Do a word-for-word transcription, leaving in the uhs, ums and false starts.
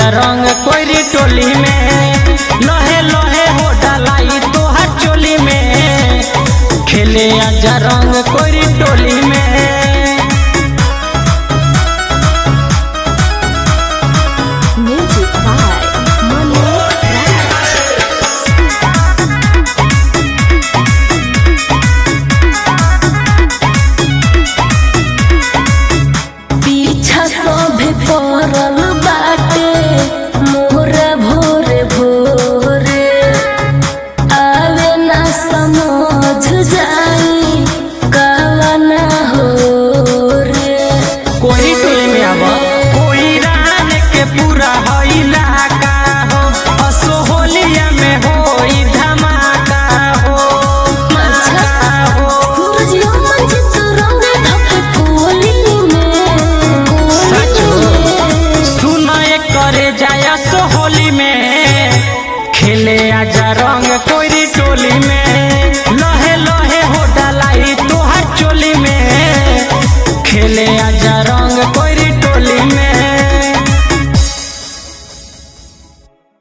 आजा रंग कोई टोली में, लोहे लोहे हो डालाई तोहर चोली में, खेले आजा रंग कोई टोली में। पड़ल बाटे मोरा भोरे भोरे, आवे ना समझ जाई कावना हो रे। कोई टोली में आवा कोई रान के पूरा हईला का हो, असो होलिया में होई धमाका हो। सूरजिया मंजित रंग धके कोली में, करे जाया सो होली में, खेले आजा रंग कोई टोली में, लोहे लोहे हो डालाई तोहर चोली में।